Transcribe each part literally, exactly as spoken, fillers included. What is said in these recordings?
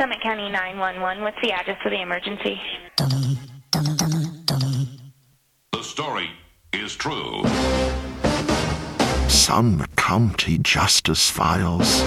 Summit County nine one one. What's the address of the emergency? The story is true. Summit County Justice Files.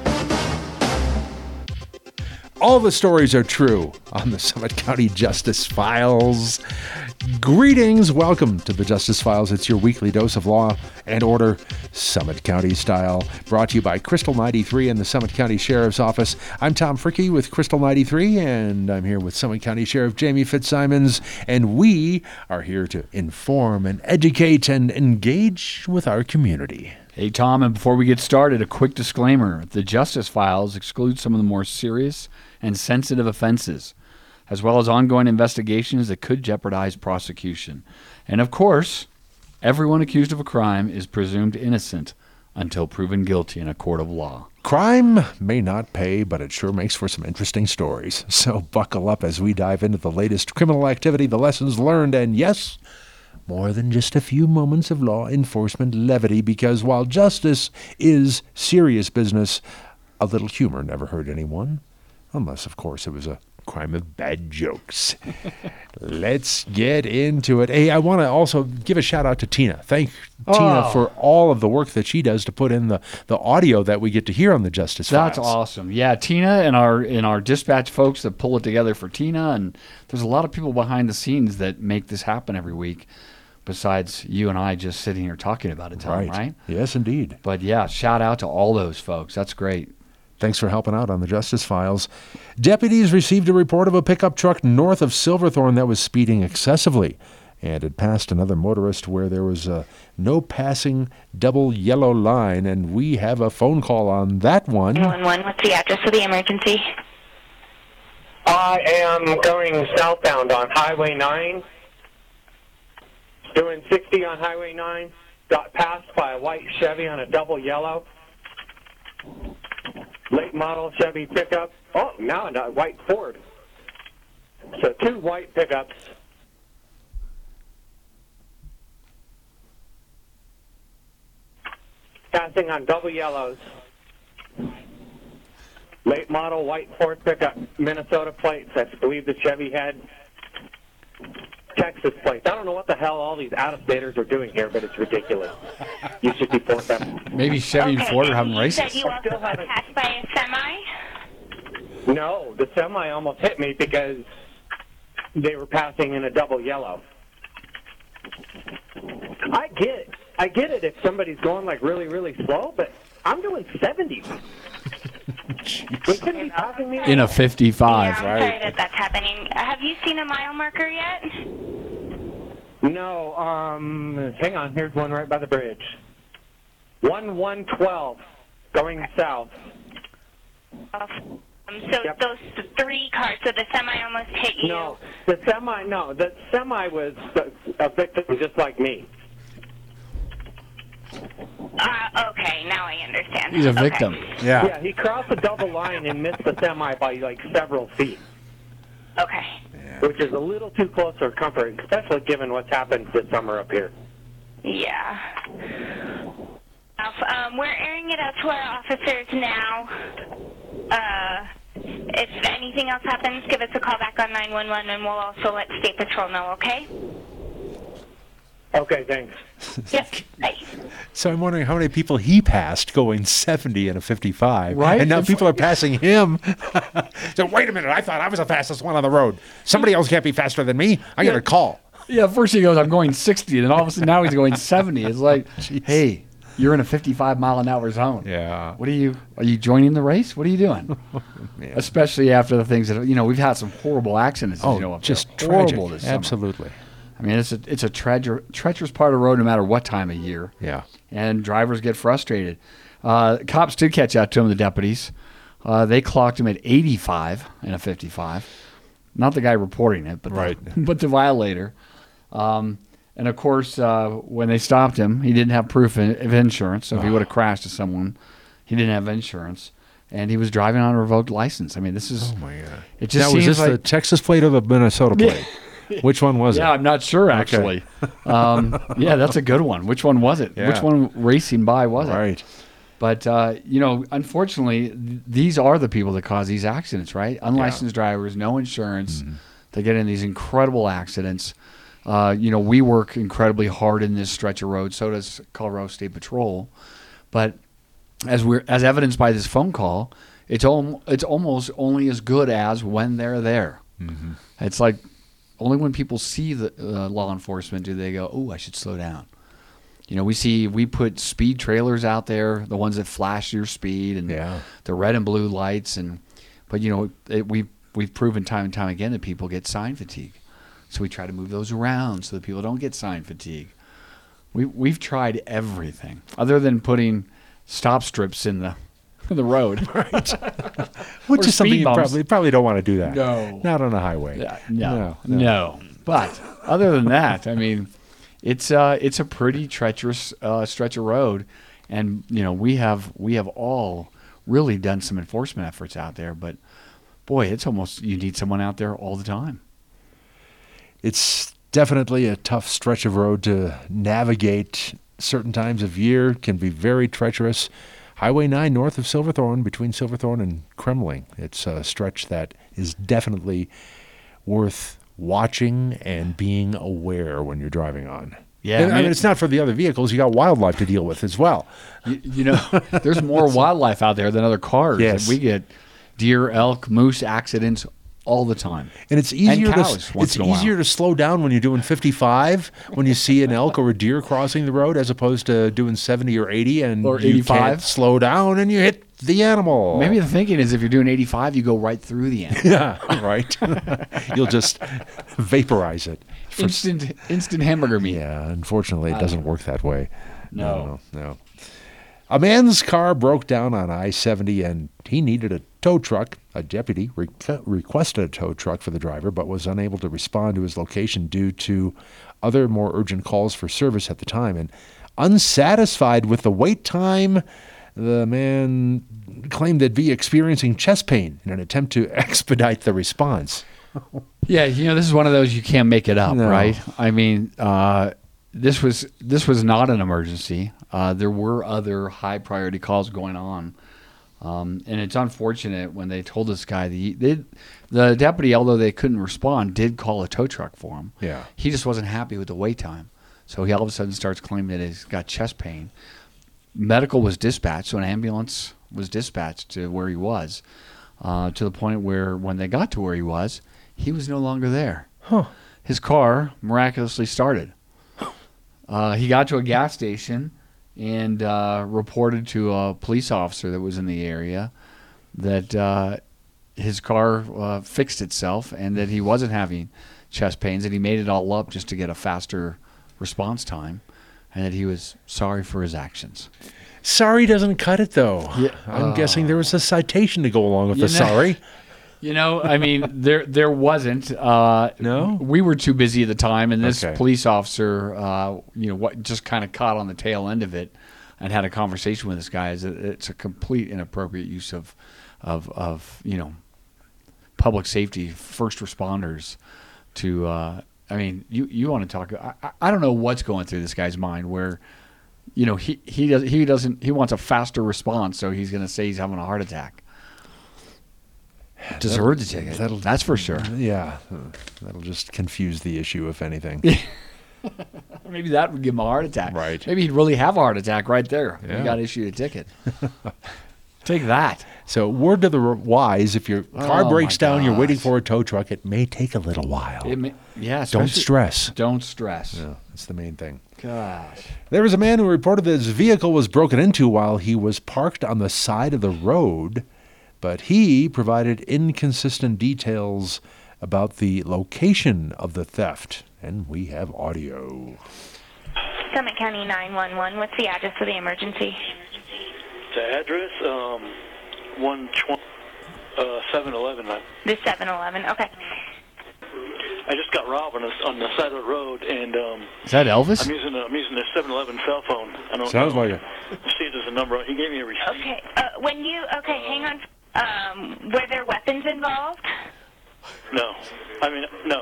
All the stories are true on the Summit County Justice Files. Greetings. Welcome to the Justice Files. It's your weekly dose of law and order, Summit County style. Brought to you by Crystal ninety-three and the Summit County Sheriff's Office. I'm Tom Fricke with Crystal ninety-three, and I'm here with Summit County Sheriff Jamie Fitzsimons, and we are here to inform and educate and engage with our community. Hey, Tom, and before we get started, a quick disclaimer. The Justice Files exclude some of the more serious and sensitive offenses, as well as ongoing investigations that could jeopardize prosecution. And of course, everyone accused of a crime is presumed innocent until proven guilty in a court of law. Crime may not pay, but it sure makes for some interesting stories. So buckle up as we dive into the latest criminal activity, the lessons learned, and yes, more than just a few moments of law enforcement levity, because while justice is serious business, a little humor never hurt anyone. Unless, of course, it was a crime of bad jokes. Let's get into it. Hey, I want to also give a shout out to Tina. Thank oh. Tina for all of the work that she does to put in the, the audio that we get to hear on the Justice Files. That's awesome. Yeah, Tina and our and our dispatch folks that pull it together for Tina, and there's a lot of people behind the scenes that make this happen every week, besides you and I just sitting here talking about it, Tom, right? right? Yes, indeed. But yeah, shout out to all those folks. That's great. Thanks for helping out on the Justice Files. Deputies received a report of a pickup truck north of Silverthorne that was speeding excessively and had passed another motorist where there was a no passing double yellow line, and we have a phone call on that one. nine one one, what's the address of the emergency? I am going southbound on Highway nine, doing sixty on Highway nine, got passed by a white Chevy on a double yellow. Late model Chevy pickup. Oh, now a white Ford. So two white pickups. Passing on double yellows. Late model white Ford pickup. Minnesota plates. I believe the Chevy had Texas plates. I don't know what the hell all these out-of-staters are doing here, but it's ridiculous. You should deport them. Maybe Chevy okay, and Ford are having you races. Said you also got passed by a semi? No, the semi almost hit me because they were passing in a double yellow. I get it. I get it if somebody's going like really, really slow, but I'm doing seventy. They couldn't be passing me in a fifty-five, yeah, I'm right? sorry that that's happening. Have you seen a mile marker yet? No. Um. Hang on. Here's one right by the bridge. One one twelve, going south. Um, so Yep. those three cars, so the semi almost hit you. No, the semi. No, the semi was a victim just like me. Uh, okay, now I understand. He's a okay. victim. Yeah. Yeah, he crossed the double line and missed the semi by like several feet. Okay. Yeah. Which is a little too close for comfort, especially given what's happened this summer up here. Yeah. Um, we're airing it out to our officers now. Uh, if anything else happens, give us a call back on nine one one, and we'll also let State Patrol know, okay? Okay, thanks. Yep. Bye. So I'm wondering how many people he passed going seventy in a fifty-five. Right. And now people are passing him. So wait a minute, I thought I was the fastest one on the road. Somebody else can't be faster than me. I got a call. Yeah, first he goes, I'm going sixty, and then all of a sudden now he's going seventy. It's like, hey, you're in a fifty-five mile an hour zone. Yeah. What are you, are you joining the race? What are you doing? Man. Especially after the things that, you know, we've had some horrible accidents. Oh, you know, up just there. tragic. Horrible this summer. Absolutely. I mean, it's a, it's a treacher, treacherous part of the road no matter what time of year. Yeah. And drivers get frustrated. Uh, cops did catch out to him, the deputies. Uh, they clocked him at eighty-five in a fifty-five. Not the guy reporting it, but right. the, but the violator. Um, and, of course, uh, when they stopped him, he didn't have proof of insurance. So if he would have crashed to someone, he didn't have insurance. And he was driving on a revoked license. I mean, this is... Oh, my God. It just now, seems was this like, the Texas plate or the Minnesota plate? Which one was yeah, it? I'm not sure, actually. um, yeah, that's a good one. Which one was it? Yeah. Which one racing by was it? Right. But, uh, you know, unfortunately, th- these are the people that cause these accidents, right? Unlicensed drivers, no insurance. Mm-hmm. They get in these incredible accidents. Uh, you know, we work incredibly hard in this stretch of road. So does Colorado State Patrol. But as we're as evidenced by this phone call, it's al- it's almost only as good as when they're there. Mm-hmm. It's like only when people see the uh, law enforcement do they go, "Oh, I should slow down." You know, we see we put speed trailers out there, the ones that flash your speed and yeah. the red and blue lights, and but you know, it, we've we've proven time and time again that people get sign fatigue, so we try to move those around so that people don't get sign fatigue. We we've tried everything other than putting stop strips in the in the road, right? Which is something you probably probably don't want to do that. No, not on a highway. Yeah, no, no, no, no. But other than that, I mean. It's uh it's a pretty treacherous uh, stretch of road, and you know we have we have all really done some enforcement efforts out there, but boy, it's almost you need someone out there all the time. It's definitely a tough stretch of road to navigate. Certain times of year can be very treacherous. Highway nine north of Silverthorne, between Silverthorne and Kremling. It's a stretch that is definitely worth watching and being aware when you're driving on. Yeah, and, I mean, it's not for the other vehicles. You got wildlife to deal with as well. You, you know, there's more wildlife out there than other cars. Yes. We get deer, elk, moose accidents all the time. And it's easier and cows to once it's in a easier while. to slow down when you're doing fifty-five when you see an elk or a deer crossing the road as opposed to doing seventy or eighty and or you eighty-five. Can't slow down and you hit the animal. Maybe the thinking is if you're doing eighty-five, you go right through the animal. Yeah, right. You'll just vaporize it. For instant instant hamburger meat. Yeah, unfortunately, it doesn't work that way. No. no, no. A man's car broke down on I seventy and he needed a tow truck. A deputy re- requested a tow truck for the driver but was unable to respond to his location due to other more urgent calls for service at the time. And unsatisfied with the wait time, the man claimed to be experiencing chest pain in an attempt to expedite the response. Yeah, you know, this is one of those you can't make it up, No. right? I mean, uh, this was this was not an emergency. Uh, there were other high priority calls going on, um, and it's unfortunate when they told this guy the they, the deputy, although they couldn't respond, did call a tow truck for him. Yeah, he just wasn't happy with the wait time, so he all of a sudden starts claiming that he's got chest pain. Medical was dispatched, so an ambulance was dispatched to where he was, uh, to the point where when they got to where he was, he was no longer there. Huh. His car miraculously started. Uh, he got to a gas station and uh, reported to a police officer that was in the area that uh, his car uh, fixed itself and that he wasn't having chest pains, and he made it all up just to get a faster response time, and that he was sorry for his actions. Sorry doesn't cut it, though. Yeah. I'm Uh, guessing there was a citation to go along with You the know- sorry. You know, I mean, there there wasn't. Uh, No? we were too busy at the time, and this Okay. police officer, uh, you know, what just kind of caught on the tail end of it, and had a conversation with this guy. Is that it's a complete inappropriate use of, of of you know, public safety, first responders, to. Uh, I mean, you you want to talk? I, I- I don't know what's going through this guy's mind where. You know, he he does he doesn't he wants a faster response, so he's going to say he's having a heart attack. Deserved the ticket. that'll- That's for sure. Yeah, uh, that'll just confuse the issue, if anything. Maybe that would give him a heart attack. Right. Maybe he'd really have a heart attack right there. Yeah. He got issued a ticket. Take that. So, word to the r- wise: if your car Oh, breaks my down, you're waiting gosh. for a tow truck. It may take a little while. It may, yeah. Don't especially- stress. Don't stress. Yeah, that's the main thing. Gosh. There was a man who reported that his vehicle was broken into while he was parked on the side of the road, but he provided inconsistent details about the location of the theft. And we have audio. Summit County nine one one, what's the address of the emergency? The address, um, one twenty, uh, seven eleven. I, The seven eleven, okay. I just got robbed on the, on the side of the road, and um, Is that Elvis? I'm using a, I'm using a seven eleven cell phone. I don't Sounds know. like it. Let's see if there's a number. He gave me a receipt. Okay, uh, when you, okay, hang on. Um, were there weapons involved? No, I mean no.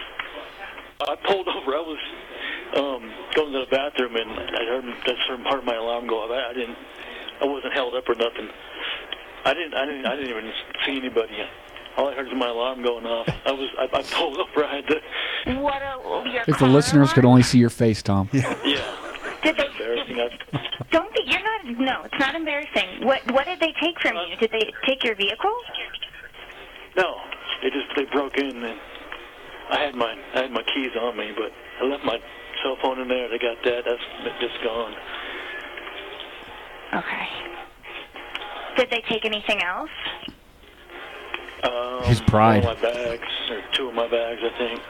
I pulled over. I was um, going to the bathroom, and I heard that certain part of my alarm go off. I, I didn't. I wasn't held up or nothing. I didn't. I didn't. I didn't even see anybody. All I heard was my alarm going off. I was. I, I pulled up where I had to. What a, your If the car listeners could alarm? only see your face, Tom. Yeah. Did they? Embarrassing. I, Don't be. You're not. No, it's not embarrassing. What What did they take from you? Did they take your vehicle? no, they just they broke in and I had my I had my keys on me, but I left my cell phone in there. They got that. That's just gone. Okay. Did they take anything else? Um, His pride. One of my bags, or two of my bags, I think.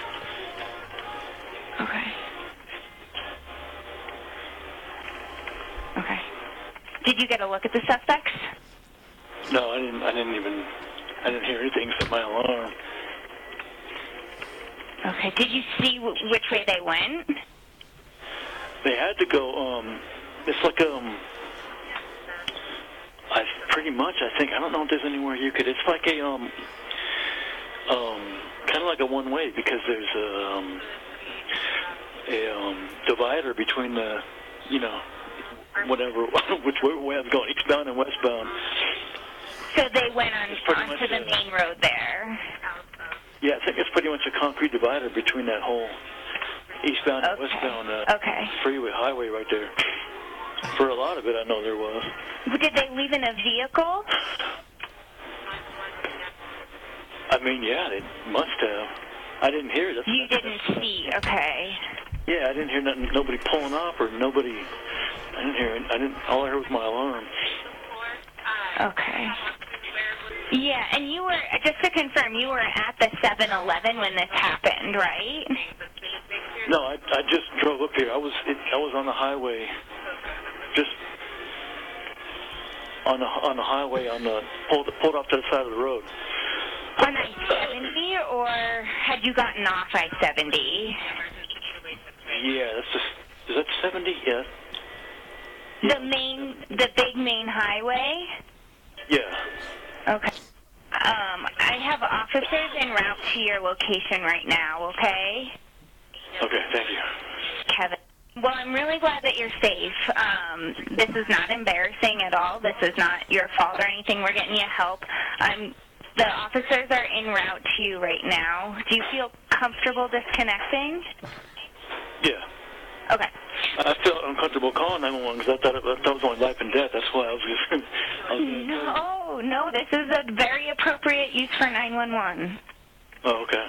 Okay. Okay. Did you get a look at the suspects? No, I didn't. I didn't even. I didn't hear anything except my alarm. Okay. Did you see w- which way they went? They had to go. Um, it's like um. I pretty much. I think. I don't know if there's anywhere you could. It's like a um. Um, kind of like a one way because there's a um. A um divider between the, you know, whatever which way I was going, eastbound and westbound. So they went on It's pretty onto much the a- main road there. Yeah, I think it's pretty much a concrete divider between that whole eastbound and Okay. westbound uh, Okay. freeway highway right there. For a lot of it, I know there was. Did they leave in a vehicle? I mean, yeah, they must have. I didn't hear it. You didn't see. Okay. Yeah, I didn't hear nothing, nobody pulling off or nobody. I didn't hear it. I didn't. All I heard was my alarm. Okay. Yeah, and you were, just to confirm, you were at the seven eleven when this happened, right? No, I I just drove up here. I was it, I was on the highway, just on the on the highway on the pulled pulled off to the side of the road. On I seventy, or had you gotten off I seventy? Yeah, that's just is that seventy? Yeah. The main, the big main highway? Yeah. Okay. Um, I have officers en route to your location right now, okay? Okay. Thank you. Kevin. Well, I'm really glad that you're safe. Um, this is not embarrassing at all. This is not your fault or anything. We're getting you help. I'm, the officers are en route to you right now. Do you feel comfortable disconnecting? Yeah. Okay. I felt uncomfortable calling nine one one because I thought it, I thought it was only life and death. That's why I was just. I was gonna No, no, this is a very appropriate use for nine one one. Oh, okay.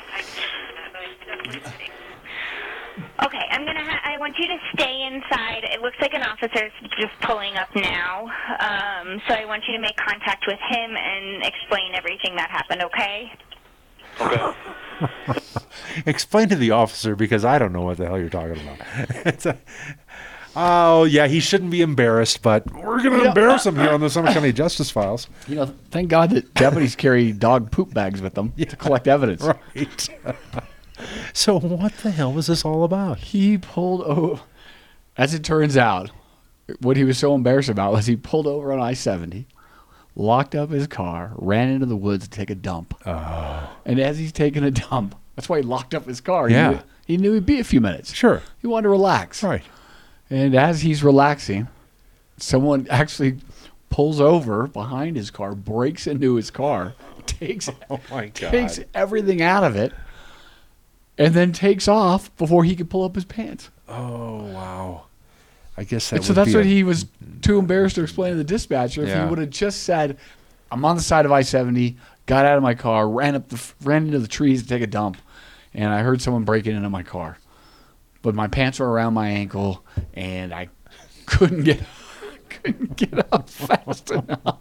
Okay, I'm gonna. Ha- I want you to stay inside. It looks like an officer's just pulling up now. Um, so I want you to make contact with him and explain everything that happened. Okay? Okay. Explain to the officer because I don't know what the hell you're talking about. It's a, oh, yeah, he shouldn't be embarrassed, but we're going to embarrass him here on the Summit County Justice Files. You know, thank God that deputies carry dog poop bags with them to collect evidence. Right. So what the hell was this all about? He pulled over. As it turns out, what he was so embarrassed about was he pulled over on I seventy, locked up his car, ran into the woods to take a dump. Oh. And as he's taking a dump, that's why he locked up his car. He Yeah. knew, he knew he'd be a few minutes. Sure. He wanted to relax. Right. And as he's relaxing, someone actually pulls over behind his car, breaks into his car, takes Oh, my God. takes everything out of it, and then takes off before he could pull up his pants. Oh, wow. I guess that And so would that's be what a- he was too embarrassed to explain to the dispatcher. If Yeah. he would have just said, "I'm on the side of I seventy, got out of my car, ran up the f- ran into the trees to take a dump, and I heard someone breaking into my car, but my pants were around my ankle, and I couldn't get couldn't get up fast enough."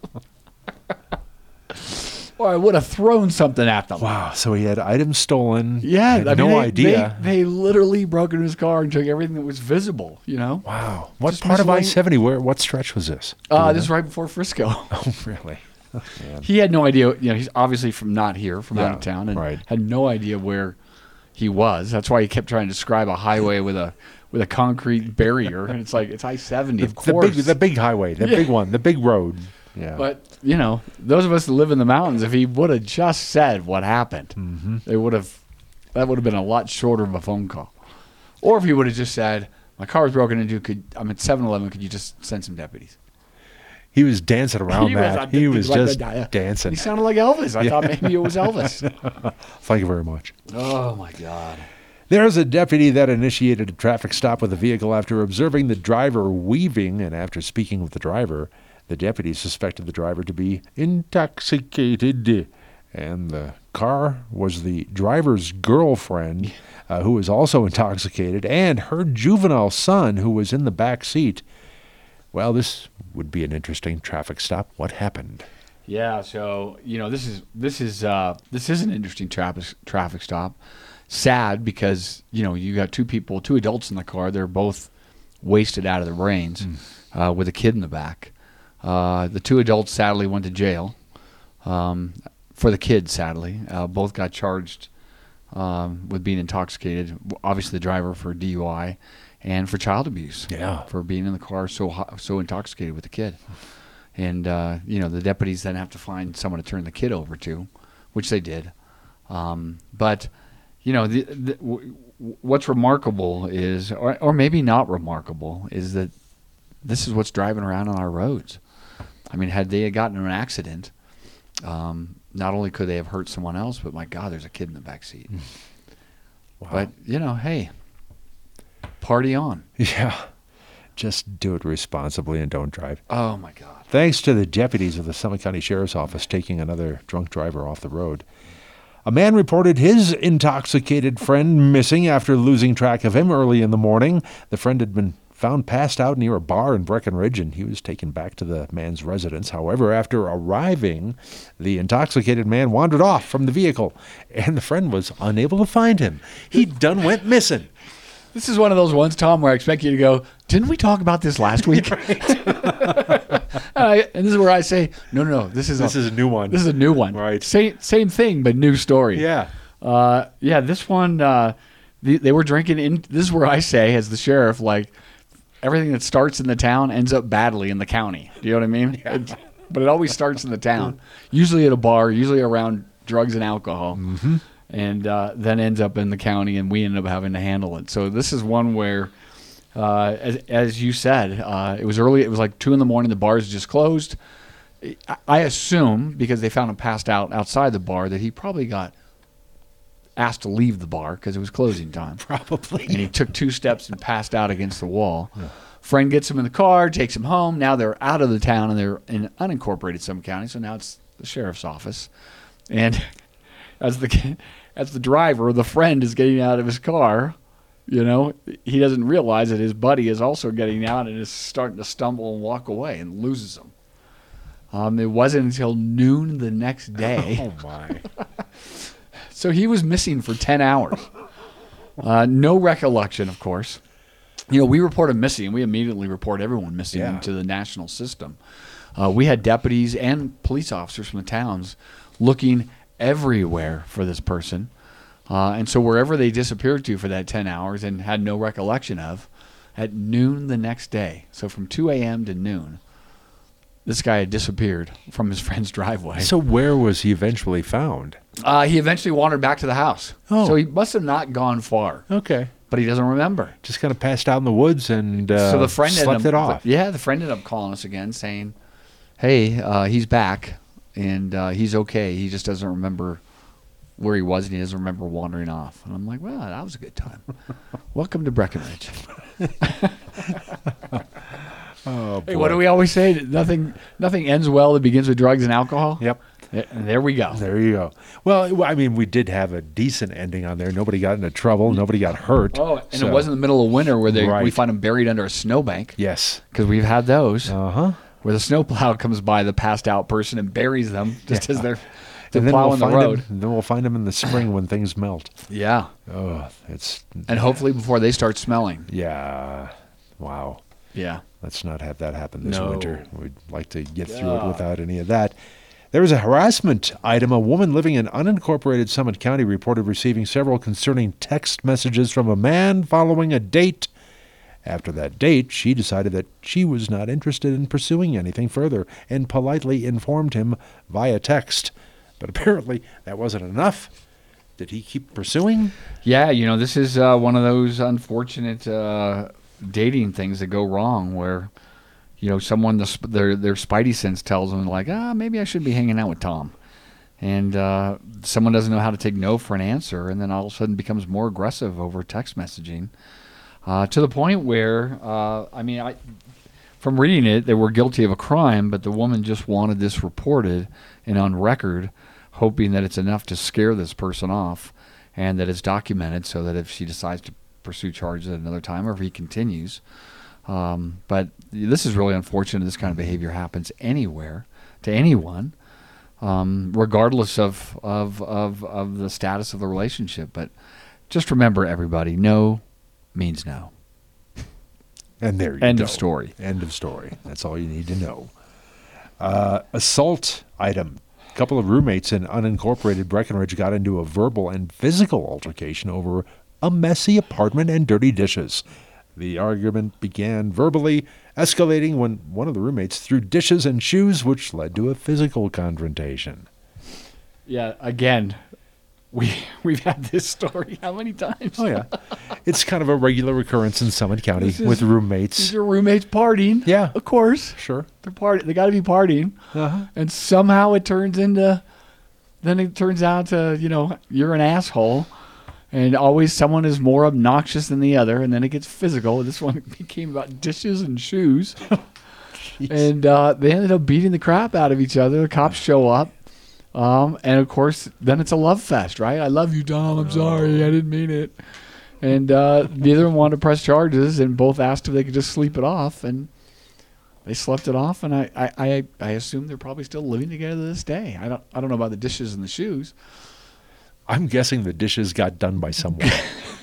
Or I would have thrown something at them. Wow. So he had items stolen. Yeah, had I mean, no they, idea. They, they literally broke into his car and took everything that was visible. You know. Wow. What Just part of I miscellaneous- seventy? Where? What stretch was this? Do Uh, we this is know? right before Frisco. Oh, really? Oh, man. He had no idea. You know, he's obviously from not here, from out Yeah, of town, and right. had no idea where he was. That's why he kept trying to describe a highway with a with a concrete barrier, and it's like it's I seventy, of The course. big, the big highway, the Yeah. big one, the big road. Yeah. But you know, those of us that live in the mountains, if he would have just said what happened, Mm-hmm. they would have. That would have been a lot shorter of a phone call. Or if he would have just said, "My car was broken into. Could I'm at seven eleven. Could you just send some deputies?" He was dancing around He was that. on- he he was was like just the- dancing. He sounded like Elvis. I thought maybe it was Elvis. Thank you very much. Oh, my God. There's a deputy that initiated a traffic stop with a vehicle after observing the driver weaving, and after speaking with the driver, the deputy suspected the driver to be intoxicated. And the car was the driver's girlfriend, uh, who was also intoxicated, and her juvenile son, who was in the back seat. Well, this would be an interesting traffic stop. What happened? Yeah, so you know this is this is uh, this is an interesting traffic traffic stop. Sad because you know you got two people, two adults in the car. They're both wasted out of their brains, mm. uh, with a kid in the back. Uh, the two adults sadly went to jail. Um, for the kid, sadly, uh, both got charged um, with being intoxicated. Obviously, the driver for D U I and for child abuse. Yeah, for being in the car so hot, so intoxicated with the kid. And, uh, you know, the deputies then have to find someone to turn the kid over to, which they did. Um, but, you know, the, the, w- what's remarkable is, or, or maybe not remarkable, is that this is what's driving around on our roads. I mean, had they gotten in an accident, um, not only could they have hurt someone else, but, my God, there's a kid in the back seat. Wow. But, you know, hey, party on. Yeah. Just do it responsibly and don't drive. Oh, my God. Thanks to the deputies of the Summit County Sheriff's Office taking another drunk driver off the road. A man reported his intoxicated friend missing after losing track of him early in the morning. The friend had been found passed out near a bar in Breckenridge, and he was taken back to the man's residence. However, after arriving, the intoxicated man wandered off from the vehicle, and the friend was unable to find him. He done went missing. This is one of those ones, Tom, where I expect you to go, didn't we talk about this last week? and, I, and this is where I say, no, no, no, this is this a, is a new one. This is a new one. Right. Same, same thing, but new story. Yeah. Uh, yeah, this one, uh, the, they were drinking in, this is where I say, as the sheriff, like, everything that starts in the town ends up badly in the county. Do you know what I mean? Yeah. It, but it always starts in the town, usually at a bar, usually around drugs and alcohol. Mm-hmm. And uh, then ends up in the county, and we end up having to handle it. So this is one where, uh, as, as you said, uh, it was early. It was like two in the morning. The bars just closed. I, I assume, because they found him passed out outside the bar, that he probably got asked to leave the bar because it was closing time. Probably. And he took two steps and passed out against the wall. Yeah. Friend gets him in the car, takes him home. Now they're out of the town, and they're in unincorporated Summit County. So now it's the sheriff's office. And as the as the driver, the friend is getting out of his car, you know, he doesn't realize that his buddy is also getting out and is starting to stumble and walk away and loses him. Um, it wasn't until noon the next day. Oh, my. So he was missing for ten hours. Uh, no recollection, of course. You know, we report a missing, and we immediately report everyone missing yeah. into the national system. Uh, we had deputies and police officers from the towns looking everywhere for this person. Uh, and so wherever they disappeared to for that ten hours and had no recollection of, at noon the next day, so from two a.m. to noon, this guy had disappeared from his friend's driveway. So where was he eventually found? Uh, he eventually wandered back to the house. Oh. So he must have not gone far. Okay. But he doesn't remember. Just kind of passed out in the woods and uh, so the friend slept ended up, it off. Yeah, the friend ended up calling us again saying, hey, uh, he's back. And uh, he's okay. He just doesn't remember where he was, and he doesn't remember wandering off. And I'm like, well, that was a good time. Welcome to Breckenridge. Oh, boy. Hey, what do we always say? Nothing, nothing ends well that begins with drugs and alcohol. Yep. And there we go. There you go. Well, I mean, we did have a decent ending on there. Nobody got into trouble. Nobody got hurt. Oh, and so. It wasn't the middle of winter where they Right. we find them buried under a snowbank. Yes. Because we've had those. Uh-huh. Where the snowplow comes by the passed out person and buries them just Yeah. as they're, they're And then plowing we'll the find road. Them, then we'll find them in the spring when things melt. Yeah. Oh, it's And hopefully before they start smelling. yeah. Wow. Yeah. Let's not have that happen this No. winter. We'd like to get through Yeah. it without any of that. There was a harassment item. A woman living in unincorporated Summit County reported receiving several concerning text messages from a man following a date. After that date, she decided that she was not interested in pursuing anything further and politely informed him via text. But apparently that wasn't enough. Did he keep pursuing? Yeah, you know, this is uh, one of those unfortunate uh, dating things that go wrong where, you know, someone the, sp- their their spidey sense tells them like, ah, maybe I should be hanging out with Tom, and uh, someone doesn't know how to take no for an answer, and then all of a sudden becomes more aggressive over text messaging, uh, to the point where, uh, I mean, I, from reading it, they were guilty of a crime, but the woman just wanted this reported and on record, hoping that it's enough to scare this person off, and that it's documented so that if she decides to pursue charges at another time, or if he continues. Um, but this is really unfortunate. This kind of behavior happens anywhere to anyone, um, regardless of, of of of the status of the relationship. But just remember, everybody, no means no. And there you End go. of story. End of story. That's all you need to know. Uh, assault item. A couple of roommates in unincorporated Breckenridge got into a verbal and physical altercation over a messy apartment and dirty dishes. The argument began verbally, escalating when one of the roommates threw dishes and shoes, which led to a physical confrontation. Yeah, again, we, we've had this story how many times? Oh, yeah. It's kind of a regular occurrence in Summit County This is- with roommates. These are roommates partying. Yeah. Of course. Sure. They're party. They got to be partying. Uh-huh. And somehow it turns into, then it turns out to, you know, you're an asshole. And always someone is more obnoxious than the other. And then it gets physical. This one became about dishes and shoes. And uh, they ended up beating the crap out of each other. The cops show up. Um, and, of course, then it's a love fest, right? I love you, Tom. I'm sorry. I didn't mean it. And uh, neither of them wanted to press charges. And both asked if they could just sleep it off. And they slept it off. And I, I, I, I assume they're probably still living together to this day. I don't, I don't know about the dishes and the shoes. I'm guessing the dishes got done by someone,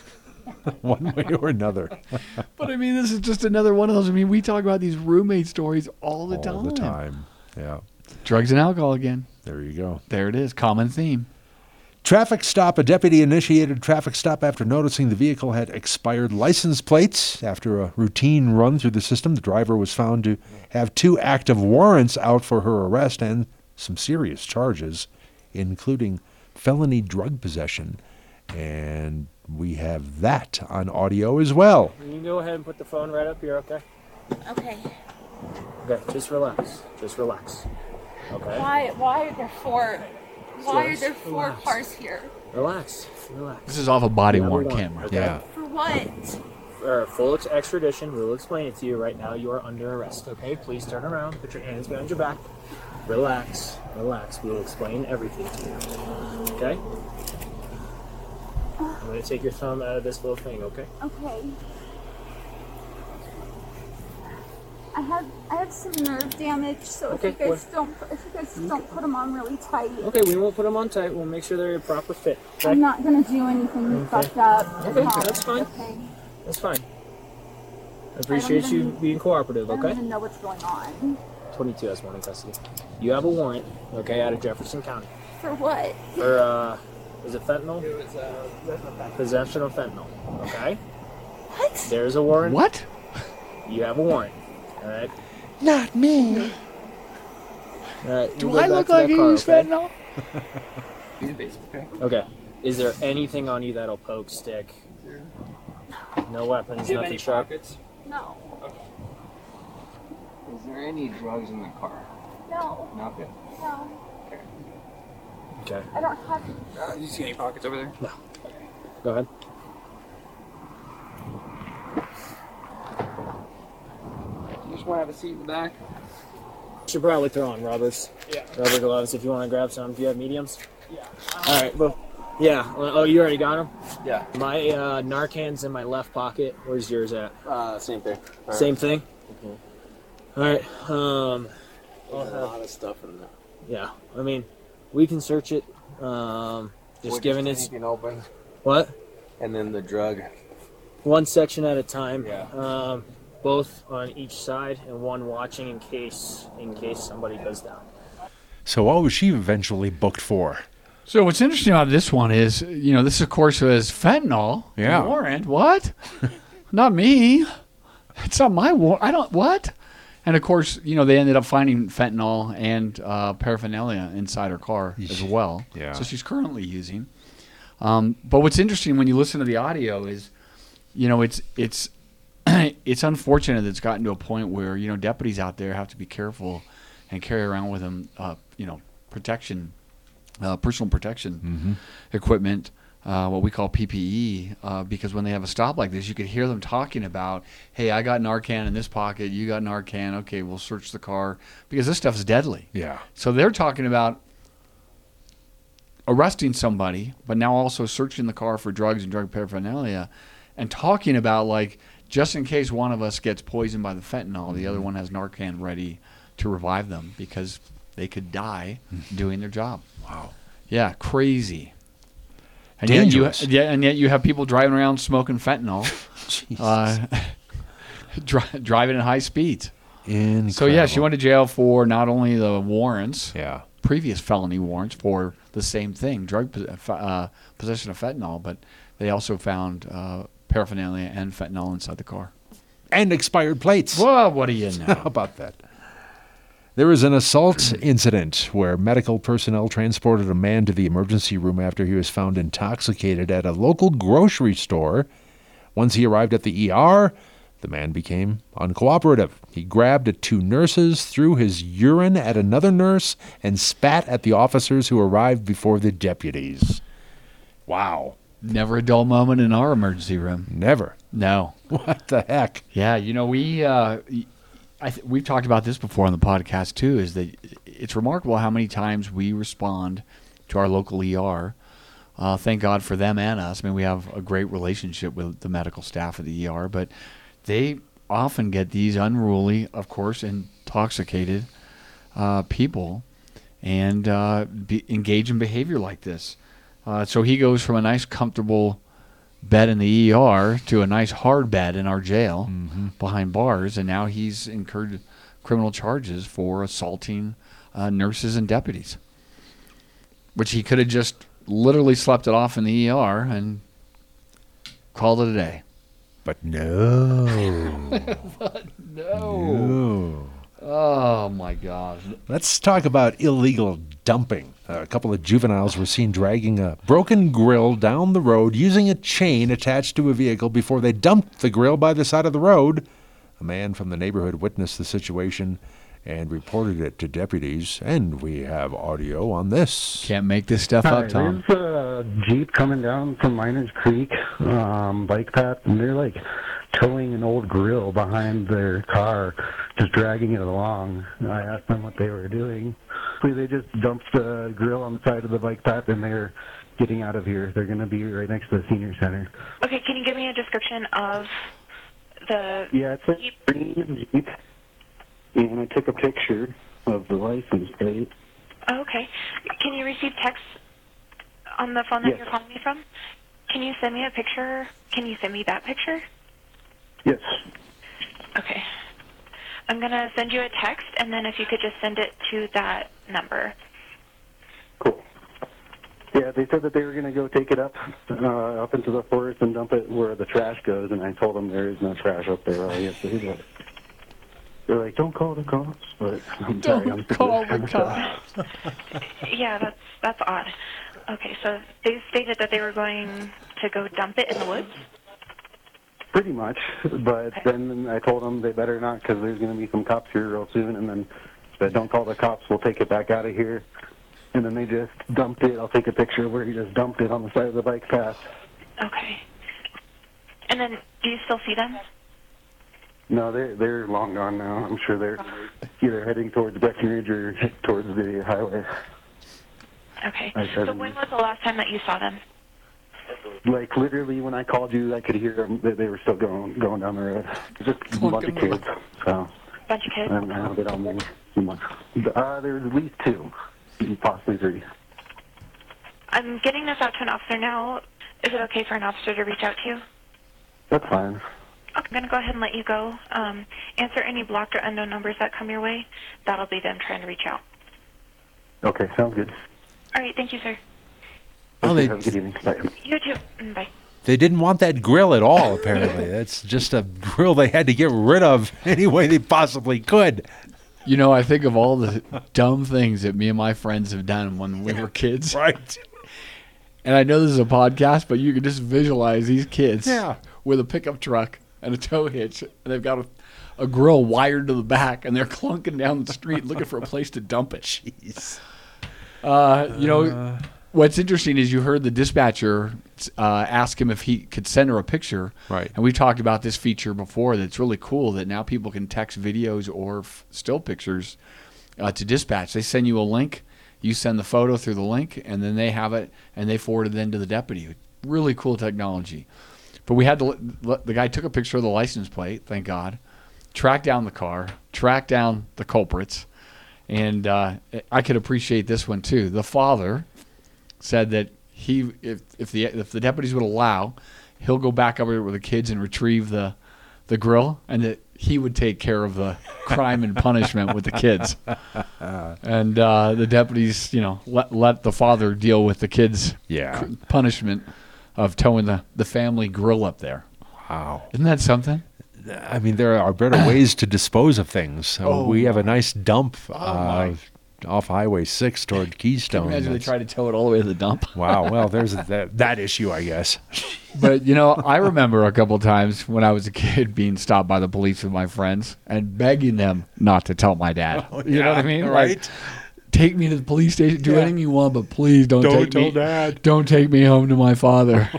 one way or another. But I mean, this is just another one of those. I mean, we talk about these roommate stories all the All time. the time. Yeah. Drugs and alcohol again. There you go. There it is. Common theme. Traffic stop. A deputy initiated traffic stop after noticing the vehicle had expired license plates. After a routine run through the system, the driver was found to have two active warrants out for her arrest and some serious charges, including felony drug possession. And we have that on audio as well. You can go ahead and put the phone right up here, okay? Okay. Okay, just relax. Just relax. Okay? Why? Why are there four? Why are Just there four relax. cars here? Relax. Relax. This is off a body Number worn one, camera. okay? Yeah. For what? For full ex- extradition, we'll explain it to you right now. You are under arrest, okay? Please turn around. Put your hands behind your back. Relax. Relax. We'll explain everything to you. Okay? I'm going to take your thumb out of this little thing, okay? Okay. I have I have some nerve damage, so Okay, if you guys what- don't if you guys don't put them on really tight, Okay, we won't put them on tight. We'll make sure they're a proper fit. Okay? I'm not gonna do anything Okay. fucked up. Okay, No. that's fine. Okay. That's fine. I appreciate even- you being cooperative, I don't okay? even know what's going on. twenty-two has one in custody. You have a warrant, okay, out of Jefferson County. For what? For, uh, is it fentanyl? It was, uh, possession of fentanyl, okay? What? There's a warrant. What? You have a warrant, alright? Not me. Alright, you Do go I back look to like that you car, use okay? fentanyl? Okay. Is there anything on you that'll poke, stick? No weapons, nothing sharp? No. Is there any drugs in the car? No. Nothing. No. Okay. I don't have. Uh, you see any pockets over there? No. Go ahead. You just want to have a seat in the back? Should probably throw on rubbers. Yeah. Rubber gloves if you want to grab some. Do you have mediums? Yeah. All right. Well, yeah. Oh, you already got them? Yeah. My uh, Narcan's in my left pocket. Where's yours at? Uh, same thing. All Same thing? Mhm. All right. Um, There's a lot of stuff in there. yeah. I mean, we can search it. Um, just We're giving just it. keeping open, What? and then the drug. One section at a time. Yeah. Um, both on each side, and one watching in case in case somebody goes down. So what was she eventually booked for? So what's interesting about this one is, you know, this of course was fentanyl. Yeah. Warrant. What? Not me. It's not my warrant. I don't. What? And of course, you know, they ended up finding fentanyl and uh, paraphernalia inside her car as well. Yeah. So she's currently using. Um, but what's interesting when you listen to the audio is, you know, it's it's it's unfortunate that it's gotten to a point where, you know, deputies out there have to be careful and carry around with them, uh, you know, protection, uh, personal protection Mm-hmm. equipment, uh, what we call P P E, uh, because when they have a stop like this, you could hear them talking about, hey, I got Narcan in this pocket, you got Narcan, okay, we'll search the car, because this stuff is deadly. Yeah. So they're talking about arresting somebody, but now also searching the car for drugs and drug paraphernalia, and talking about, like, just in case one of us gets poisoned by the fentanyl, the other one has Narcan ready to revive them because they could die doing their job. Wow. Yeah, crazy. And Dangerous. Yet you, yeah, and yet you have people driving around smoking fentanyl, uh, dri- driving at high speeds. Incredible. So yeah, she went to jail for not only the warrants, Yeah. previous felony warrants for the same thing, drug pos- uh, possession of fentanyl, but they also found uh, paraphernalia and fentanyl inside the car. And expired plates. Well, what do you know? How about that? There was an assault incident where medical personnel transported a man to the emergency room after he was found intoxicated at a local grocery store. Once he arrived at the E R, the man became uncooperative. He grabbed at two nurses, threw his urine at another nurse, and spat at the officers who arrived before the deputies. Wow. Never a dull moment in our emergency room. Never. No. What the heck? Yeah, you know, we uh, I th- we've talked about this before on the podcast too. Is that it's remarkable how many times we respond to our local E R. Uh, thank God for them and us. I mean, we have a great relationship with the medical staff at the E R, but they often get these unruly, of course, intoxicated uh, people and uh, be, engage in behavior like this. Uh, so he goes from a nice, comfortable bed in the E R to a nice hard bed in our jail Mm-hmm. behind bars, and now he's incurred criminal charges for assaulting uh, nurses and deputies, which he could have just literally slept it off in the E R and called it a day. But no. No. No. Oh, my gosh. Let's talk about illegal dumping. Uh, a couple of juveniles were seen dragging a broken grill down the road using a chain attached to a vehicle before they dumped the grill by the side of the road. A man from the neighborhood witnessed the situation and reported it to deputies, and we have audio on this. Can't make this stuff Hi, up, Tom. There's a Jeep coming down from Miners Creek um, bike path, and they're like towing an old grill behind their car, just dragging it along. I asked them what they were doing. So they just dumped the grill on the side of the bike path, and they're getting out of here. They're going to be right next to the senior center. Okay, can you give me a description of the Yeah, it's a green Jeep, and I took a picture of the license plate. Oh, okay. Can you receive text on the phone that Yes. you're calling me from? Can you send me a picture? Can you send me that picture? Yes. Okay. I'm going to send you a text, and then if you could just send it to that number. Cool. Yeah, they said that they were going to go take it up, uh, up into the forest and dump it where the trash goes, and I told them there is no trash up there. All you have to do is- They're like, don't call the cops, but I'm sorry, I'm call sick of the this kind of stuff. Yeah, that's that's odd. Okay, so they stated that they were going to go dump it in the woods? Pretty much, but then I told them they better not because there's going to be some cops here real soon, and then said, don't call the cops, we'll take it back out of here. And then they just dumped it. I'll take a picture of where he just dumped it on the side of the bike path. Okay. And then, do you still see them? No, they're, they're long gone now. I'm sure they're either heading towards Breckenridge or towards the highway. Okay. I So haven't- when was the last time that you saw them? Like, literally, when I called you, I could hear them. They, they were still going going down the road. Just a bunch of kids. So, Bunch of kids? I don't know. They don't know too much. Uh, there was at least two, possibly three. I'm getting this out to an officer now. Is it okay for an officer to reach out to you? That's fine. Okay, I'm going to go ahead and let you go. Um, answer any blocked or unknown numbers that come your way. That'll be them trying to reach out. Okay, sounds good. All right, thank you, sir. Oh, Okay, they- have a good evening. Bye. You too. Mm, Bye. They didn't want that grill at all, apparently. That's just a grill they had to get rid of any way they possibly could. You know, I think of all the dumb things that me and my friends have done when we were kids. Right. And I know this is a podcast, but you can just visualize these kids Yeah. with a pickup truck and a tow hitch, and they've got a, a grill wired to the back, and they're clunking down the street looking for a place to dump it. Jeez. Uh, you know, uh, what's interesting is you heard the dispatcher uh, ask him if he could send her a picture. Right. And we talked about this feature before that's really cool, that now people can text videos or f- still pictures uh, to dispatch. They send you a link. You send the photo through the link, and then they have it, and they forward it then to the deputy. Really cool technology. But we had to, the guy took a picture of the license plate, thank God, tracked down the car, tracked down the culprits, and uh, I could appreciate this one too. The father said that he, if if the if the deputies would allow, he'll go back over with the kids and retrieve the the grill, and that he would take care of the crime and punishment with the kids. And uh, the deputies, you know, let let the father deal with the kids' yeah. punishment of towing the, the family grill up there. Wow. Isn't that something? I mean, there are better ways to dispose of things. So Oh, we have a my. nice dump Oh, uh, off Highway six toward Keystone. Can you imagine they That's- try to tow it all the way to the dump? Wow. Well, there's that, that issue, I guess. But, you know, I remember a couple of times when I was a kid being stopped by the police with my friends and begging them not to tell my dad. Oh, you know what I yeah, mean? right. Like, take me to the police station, do Yeah. anything you want, but please don't, Don't take tell me. Dad. Don't take me home to my father.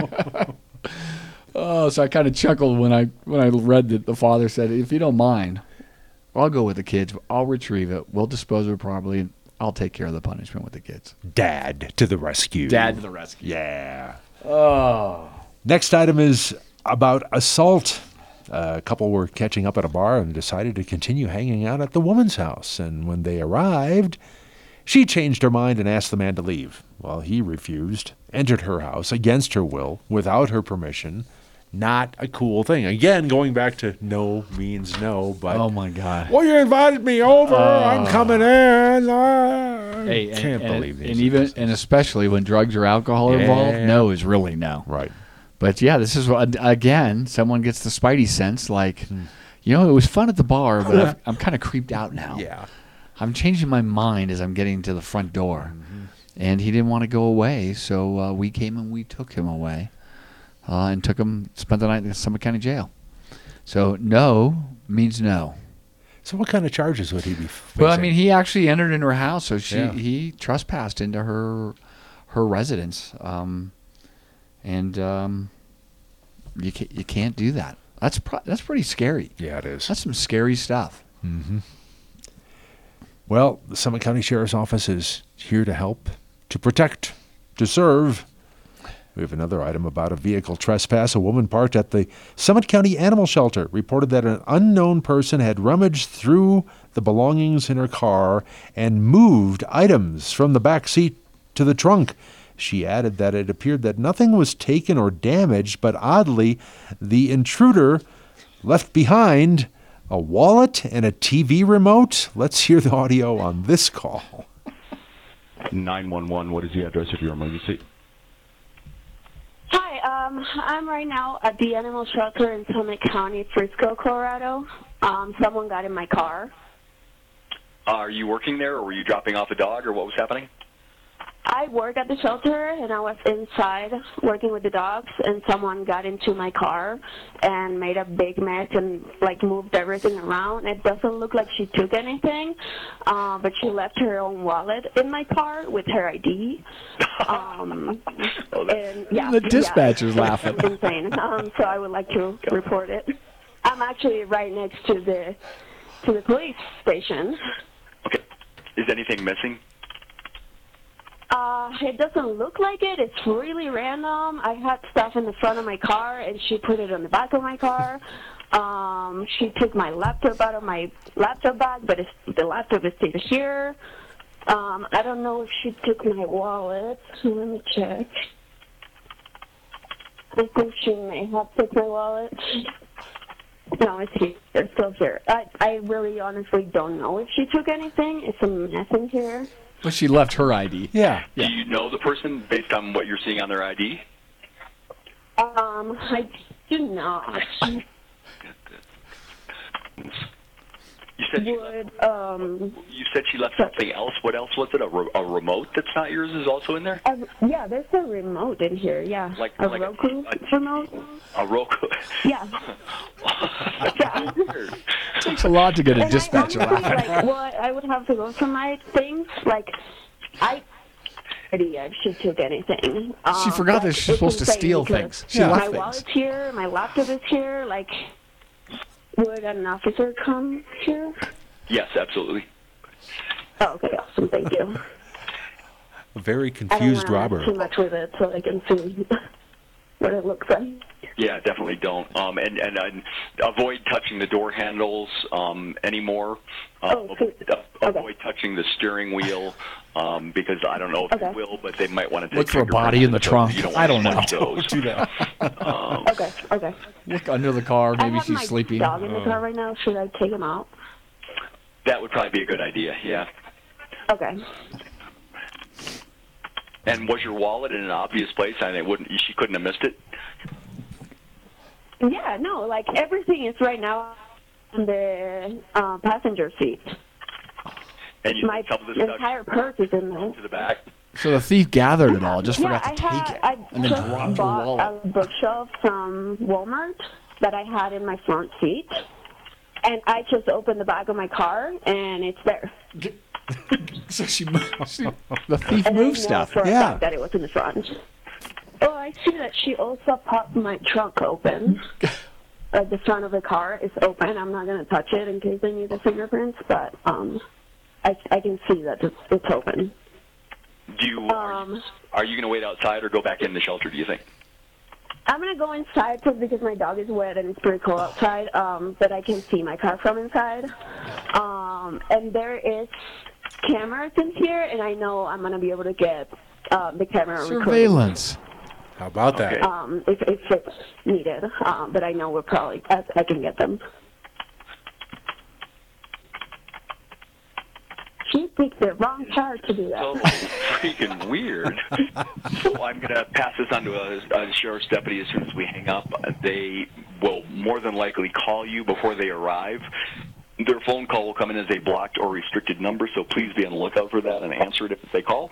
Oh, so I kind of chuckled when I when I read that the father said, "If you don't mind, I'll go with the kids. I'll retrieve it. We'll dispose of it properly, and I'll take care of the punishment with the kids." Dad to the rescue. Dad to the rescue. Yeah. Oh. Next item is about assault. Uh, a couple were catching up at a bar and decided to continue hanging out at the woman's house. And when they arrived, she changed her mind and asked the man to leave. Well, he refused, entered her house against her will, without her permission. Not a cool thing. Again, going back to no means no, but... Oh, my God. Well, you invited me over. Oh. I'm coming in. I Hey, and, can't and, believe these and even and especially when drugs or alcohol are involved, Yeah. no is really no. Right. But yeah, this is what again, someone gets the spidey sense, like, you know, it was fun at the bar, but I've, I'm kind of creeped out now. Yeah. I'm changing my mind as I'm getting to the front door, Mm-hmm. and he didn't want to go away, so uh, we came and we took him away, uh, and took him, spent the night in the Summit County Jail. So no means no. So what kind of charges would he be facing? Well, I mean, he actually entered into her house, so she Yeah. he trespassed into her her residence, um, and um, you can't, you can't do that. That's pro- that's pretty scary. Yeah, it is. That's some scary stuff. Mm-hmm. Well, the Summit County Sheriff's Office is here to help, to protect, to serve. We have another item about a vehicle trespass. A woman parked at the Summit County Animal Shelter reported that an unknown person had rummaged through the belongings in her car and moved items from the back seat to the trunk. She added that it appeared that nothing was taken or damaged, but oddly, the intruder left behind a wallet and a T V remote. Let's hear the audio on this call. nine one one, what is the address of your emergency? Hi, um, I'm right now at the animal shelter in Summit County, Frisco, Colorado. Um, someone got in my car. Uh, are you working there, or were you dropping off a dog, or what was happening? I work at the shelter, and I was inside working with the dogs, and someone got into my car and made a big mess and, like, moved everything around. It doesn't look like she took anything, uh, but she left her own wallet in my car with her I D. Um, and, yeah, The dispatcher's yeah, laughing. It's insane. Um, so I would like to report it. I'm actually right next to the to the police station. Is anything missing? Uh, it doesn't look like it. It's really random. I had stuff in the front of my car, and she put it on the back of my car. Um, she took my laptop out of my laptop bag, but it's, the laptop is still here. Um, I don't know if she took my wallet. Let me check. I think she may have took my wallet. No, it's here. It's still here. I, I really honestly don't know if she took anything. It's a mess in here. But she left her I D. Yeah. Do you know the person based on what you're seeing on their I D? Um, I do not. You said she would um. You said she left something else. What else was it? A, re- a remote that's not yours is also in there? Uh, yeah, there's a remote in here. Yeah, Like- a like a- Roku a- remote. A Roku. Yeah. yeah. It takes a lot to get a And dispatcher I honestly, laughing. like, well, I would have to go through my things. Like, I idea if she took anything. She Um, forgot that like, she's it's supposed to insane steal because things. She my left things. wallet's here, my laptop is here. Like, would an officer come here? Yes, absolutely. Oh, okay, awesome. Thank you. A very I don't confused want to robber. too much with it so I can see what it looks like. Yeah, definitely don't. Um, and and uh, avoid touching the door handles um, anymore. Uh, Oh, avoid, uh, avoid touching the steering wheel um, because I don't know if Okay. they will, but they might want to take Look for a fingerprints, body in the so trunk. You don't I want don't to know. touch those. Do that. Um, Okay, okay. Look under the car. I Maybe have she's my sleeping. dog in the Oh. car right now. Should I take him out? that would probably be a good idea. Yeah. Okay. And was your wallet in an obvious place? I mean, wouldn't she couldn't have missed it? Yeah, no, like everything is right now on the uh, passenger seat. And you My some of this stuff entire purse is in there. to the back. So the thief gathered it all, just yeah, forgot to I take had, it, I and then just dropped her bought wallet. a bookshelf from Walmart that I had in my front seat, and I just opened the back of my car, and it's there. So she, she the thief And I moved know stuff. for a Yeah. fact that it was in the front. Oh, I see that she also popped my trunk open. Like the front of the car is open. I'm not gonna touch it in case I need the fingerprints, but um, I I can see that it's, it's open. Do you are, Um, you, are you going to wait outside or go back in the shelter? Do you think? I'm gonna go inside just because my dog is wet and it's pretty cold outside. Um, but I can see my car from inside. Um, and there is cameras in here, and I know I'm gonna be able to get uh, the camera recording. Surveillance. How about that? Um, if, if it's needed, um, but I know we're probably I, I can get them. She picked the wrong car to do that. So freaking weird. So I'm going to pass this on to a, a sheriff's deputy as soon as we hang up. They will more than likely call you before they arrive. Their phone call will come in as a blocked or restricted number, so please be on the lookout for that and answer it if they call.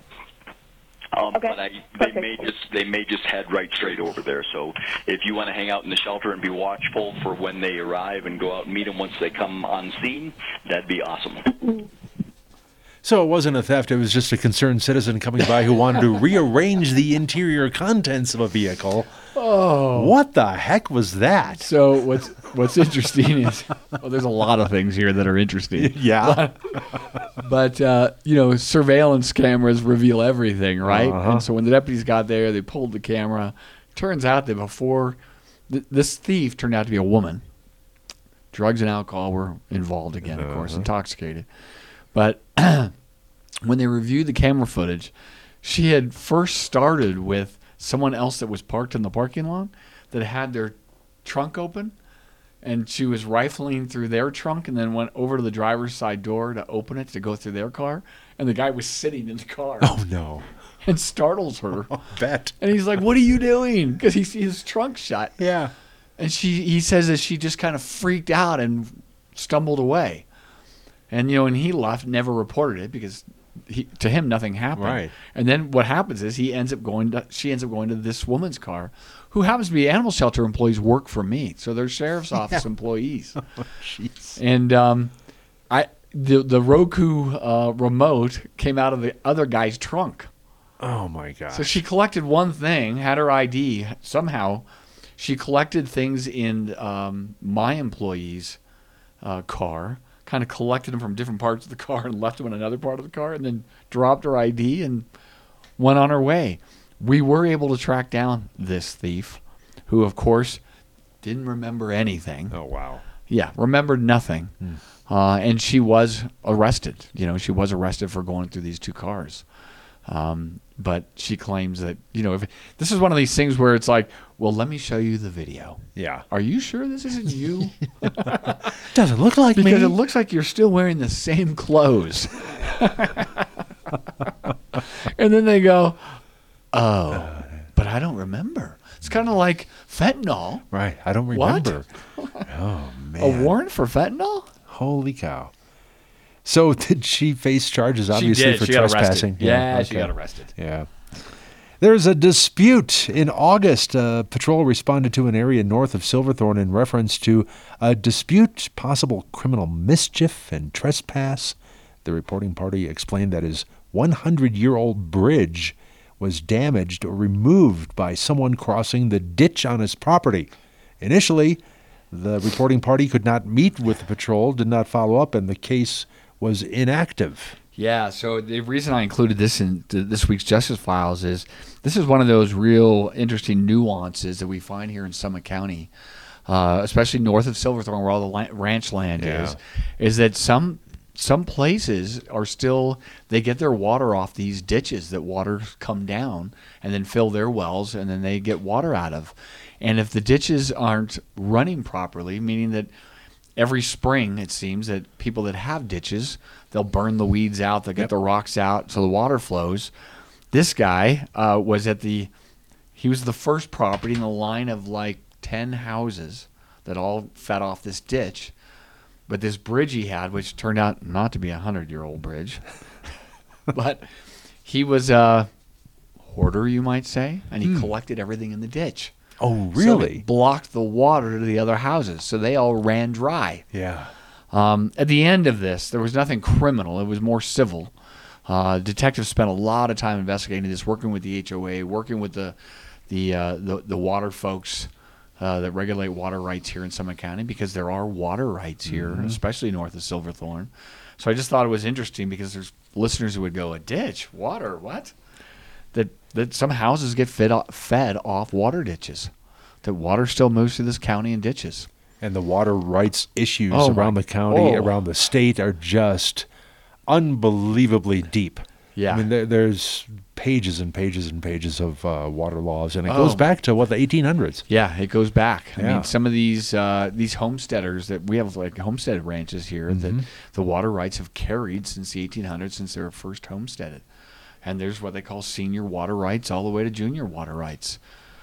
Um, Okay. But I, they may just they may just head right straight over there. So if you want to hang out in the shelter and be watchful for when they arrive and go out and meet them once they come on scene, that'd be awesome. So it wasn't a theft, it was just a concerned citizen coming by who wanted to rearrange the interior contents of a vehicle. Oh. What the heck was that? So what's what's interesting is, well, there's a lot of things here that are interesting. Yeah. But, but uh, you know, surveillance cameras reveal everything, right? Uh-huh. And so when the deputies got there, they pulled the camera. Turns out that before th- this thief turned out to be a woman. Drugs and alcohol were involved again, of course, Uh-huh. intoxicated. But when they reviewed the camera footage, she had first started with someone else that was parked in the parking lot that had their trunk open, and she was rifling through their trunk and then went over to the driver's side door to open it to go through their car, and the guy was sitting in the car. Oh, no. And startles her. Bet. And he's like, "What are you doing?" Because he sees his trunk shut. Yeah. And she, he says that she just kind of freaked out and stumbled away. And, you know, and he left, never reported it because he, to him, nothing happened. Right. And then what happens is he ends up going to, she ends up going to this woman's car, who happens to be animal shelter employees, work for me. So they're sheriff's office Yeah. employees. Oh, jeez. And um, I, the, the Roku uh, remote came out of the other guy's trunk. Oh, my gosh. So she collected one thing, had her I D. Somehow she collected things in um, my employee's uh, car, kind of collected them from different parts of the car and left them in another part of the car, and then dropped her I D and went on her way. We were able to track down this thief, who, of course, didn't remember anything. Oh, wow. Yeah, remembered nothing. Hmm. Uh, and she was arrested. You know, she was arrested for going through these two cars. Um, but she claims that, you know, if this is one of these things where it's like, well, let me show you the video. Yeah. Are you sure this isn't you? Doesn't look like because me. it looks like you're still wearing the same clothes. And then they go, oh, but I don't remember. It's kind of like fentanyl. Right. I don't What? remember. Oh, man. A warrant for fentanyl? Holy cow. So did she face charges, obviously, she did. for she got trespassing? arrested. Yeah, Yeah, she okay. got arrested. Yeah. There's a dispute. In August, uh, patrol responded to an area north of Silverthorne in reference to a dispute, possible criminal mischief and trespass. The reporting party explained that his one hundred year old bridge was damaged or removed by someone crossing the ditch on his property. Initially, the reporting party could not meet with the patrol, did not follow up, and the case was inactive. Yeah, so the reason I included this in th- this week's Justice Files is this is one of those real interesting nuances that we find here in Summit County, uh, especially north of Silverthorne where all the la- ranch land Yeah. is, is that some some places are still, they get their water off these ditches that water come down and then fill their wells and then they get water out of. And if the ditches aren't running properly, meaning that every spring, it seems that people that have ditches, they'll burn the weeds out, they'll get Yep. the rocks out so the water flows. This guy uh, was at the, he was the first property in the line of like ten houses that all fed off this ditch. But this bridge he had, which turned out not to be a hundred-year-old bridge, but he was a hoarder, you might say, and he Hmm. collected everything in the ditch. Oh, So really? it blocked the water to the other houses, so they all ran dry. Yeah. Um, at the end of this, there was nothing criminal. It was more civil. Uh, detectives spent a lot of time investigating this, working with the H O A, working with the the uh, the, the water folks uh, that regulate water rights here in Summit County, because there are water rights here, Mhm. especially north of Silverthorne. So I just thought it was interesting because there's listeners who would go, a ditch, water, what? That that some houses get fed off, fed off water ditches. That water still moves through this county in ditches. And the water rights issues Oh, around my- the county, oh. around the state, are just unbelievably deep. Yeah. I mean, there, there's pages and pages and pages of uh, water laws, and it Oh. goes back to, what, the eighteen hundreds? Yeah, it goes back. I Yeah. mean, some of these uh, these homesteaders that we have, like homestead ranches here, Mhm. that the water rights have carried since the eighteen hundreds, since they were first homesteaded. And there's what they call senior water rights, all the way to junior water rights.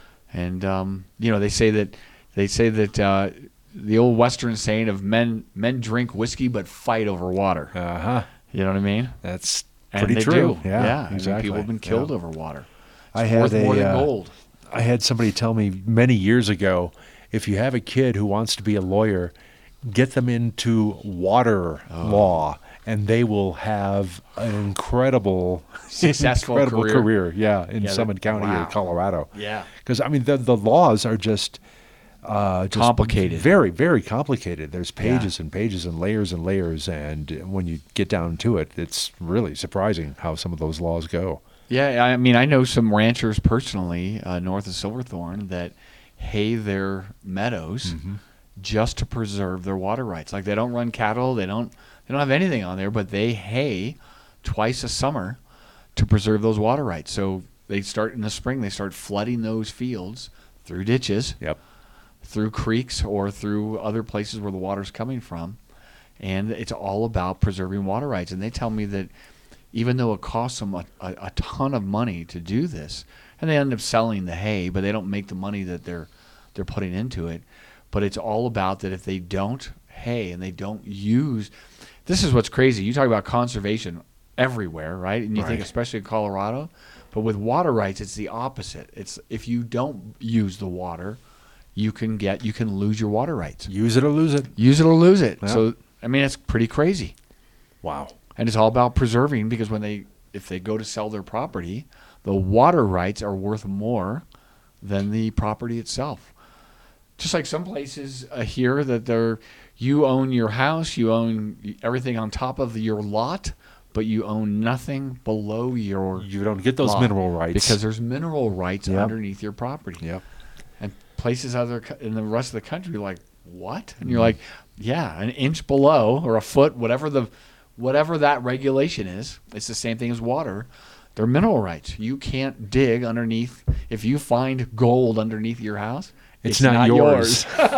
And um, you know, they say that they say that uh, the old Western saying of men men drink whiskey but fight over water. Uh huh. You know what I mean? That's And pretty they true. do. Yeah, yeah. I mean, exactly. people have been killed Yeah. over water. I It's had worth a, more than uh, gold. I had somebody tell me many years ago, if you have a kid who wants to be a lawyer, get them into water Oh. law, and they will have an incredible, Successful incredible career. career. Yeah, in Yeah, Summit County wow. or Colorado. Yeah. Because I mean, the the laws are just. Uh, just Complicated. Very, very complicated. There's Yeah. pages and pages and layers and layers, and when you get down to it, it's really surprising how some of those laws go. Yeah, I mean, I know some ranchers personally uh, north of Silverthorne that hay their meadows Mm-hmm. just to preserve their water rights. Like they don't run cattle, they don't they don't have anything on there, but they hay twice a summer to preserve those water rights. So they start in the spring, they start flooding those fields through ditches, Yep. through creeks, or through other places where the water's coming from. And it's all about preserving water rights. And they tell me that even though it costs them a, a, a ton of money to do this, and they end up selling the hay, but they don't make the money that they're they're putting into it. But it's all about that if they don't hay and they don't use, this is what's crazy. You talk about conservation everywhere, right? And you think Right. especially in Colorado, but with water rights, it's the opposite. It's if you don't use the water, you can get you can lose your water rights. Use it or lose it. Use it or lose it. Yeah. So I mean, it's pretty crazy. Wow. And it's all about preserving, because when they if they go to sell their property, the water rights are worth more than the property itself. Just like some places uh, here that they're you own your house, you own everything on top of your lot, but you own nothing below your You don't get those lot, mineral rights. because there's mineral rights Yep. underneath your property. Yep. And places other co- in the rest of the country are like, what? And you're Mhm. like, yeah, an inch below or a foot, whatever the whatever that regulation is. It's the same thing as water. They're mineral rights. You can't dig underneath. If you find gold underneath your house, It's it's, not not, yours. yours.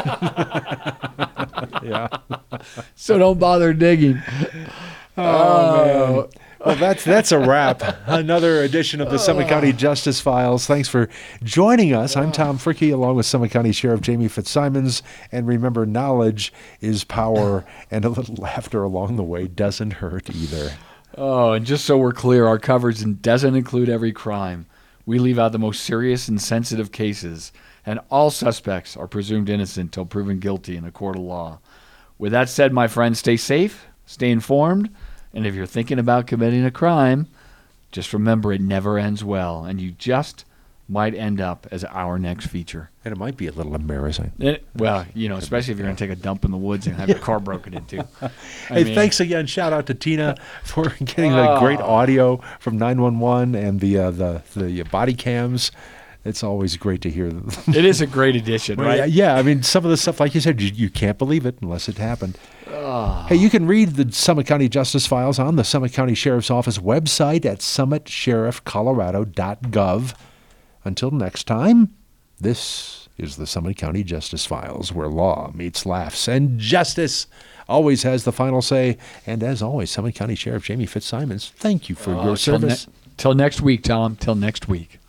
Yeah. So don't bother digging. Oh, man. Well, that's that's a wrap. Another edition of the Summit County Justice Files. Thanks for joining us. I'm Tom Fricke, along with Summit County Sheriff Jamie Fitzsimons. And remember, knowledge is power, and a little laughter along the way doesn't hurt either. Oh, and just so we're clear, our coverage doesn't include every crime. We leave out the most serious and sensitive cases, and all suspects are presumed innocent till proven guilty in a court of law. With that said, my friends, stay safe, stay informed, and if you're thinking about committing a crime, just remember it never ends well, and you just might end up as our next feature. And it might be a little embarrassing. It, well, you know, especially if you're going to take a dump in the woods and have your car broken into. I Hey, mean, thanks again. Shout out to Tina for getting the Oh. great audio from nine one one and the uh, the the body cams. It's always great to hear them. It is a great addition, Well, right? Yeah, yeah, I mean, some of the stuff, like you said, you, you can't believe it unless it happened. Oh. Hey, you can read the Summit County Justice Files on the Summit County Sheriff's Office website at summit sheriff colorado dot gov. Until next time, this is the Summit County Justice Files, where law meets laughs and justice always has the final say. And as always, Summit County Sheriff Jamie Fitzsimons, thank you for Oh, your till service. ne- till next week, Tom. Till next week.